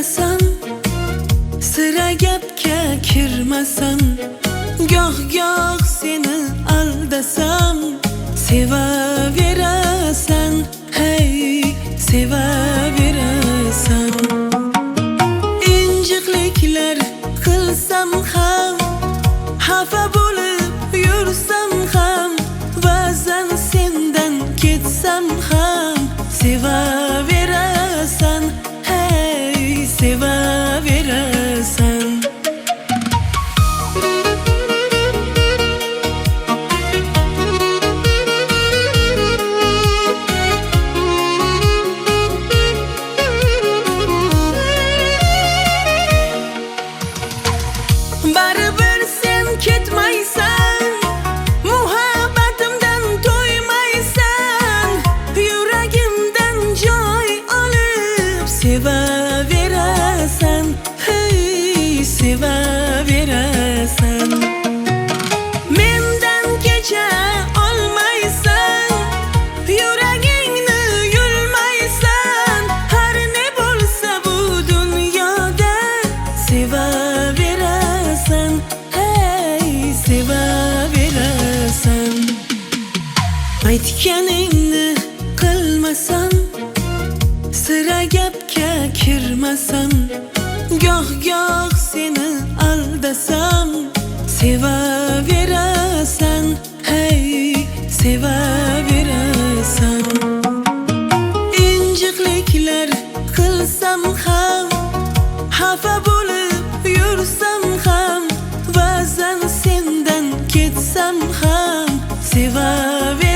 bilmasam, sira gapga kirmasam, goh seni aldasam, sevaverasan, hey, sevaverasan. İnjiqliklar qilsam ham, xafa bo'lib yursam ham, ba'zan sendan ketsam ham, sevaverasan, hey, sevaverasan. Baribir sen ketmaysan, muhabbatimdan to'ymaysan, yuragimdan joy olib sevaverasan, hey, sevaverasan. Mendan kecha olmaysan, yuragingni yulmaysan, har ne bo'lsa bu dunyoda sevaverasan, hey, sevaverasan. Aytganingni qilmasam, sira gapga kirmasam, goh seni aldasam, sevaverasan, hey, sevaverasan. İnjiqliklar qilsam ham, xafa bo'lib yursam ham, ba'zan sendan ketsam ham, sevaverasan.